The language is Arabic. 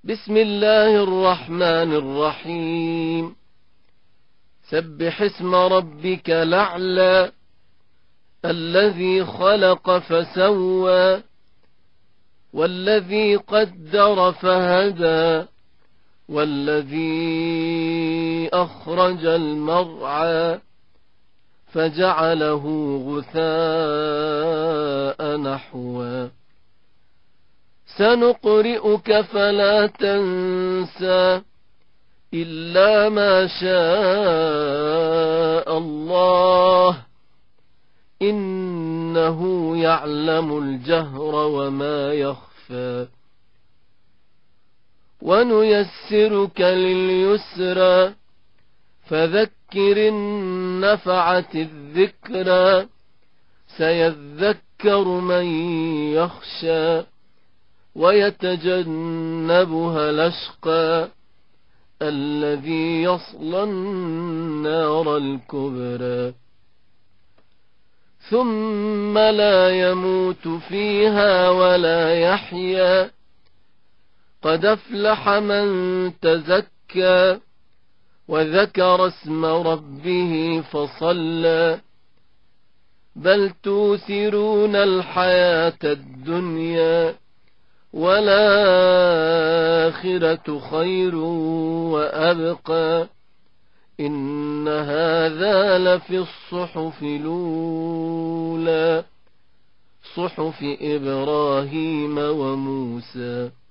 بسم الله الرحمن الرحيم. سبح اسم ربك الأعلى الذي خلق فسوى والذي قدر فهدى والذي أخرج المرعى فجعله غثاء نحوا سنقرئك فلا تنسى إلا ما شاء الله إنه يعلم الجهر وما يخفى ونيسرك لليسرى فذكر النفعة الذكرى سيذكر من يخشى ويتجنبها الأشقى الذي يصلى النار الكبرى ثم لا يموت فيها ولا يحيا قد أفلح من تزكى وذكر اسم ربه فصلى بل توثرون الحياة الدنيا والآخرة خير وأبقى إن هذا لفي الصحف الأولى صحف إبراهيم وموسى.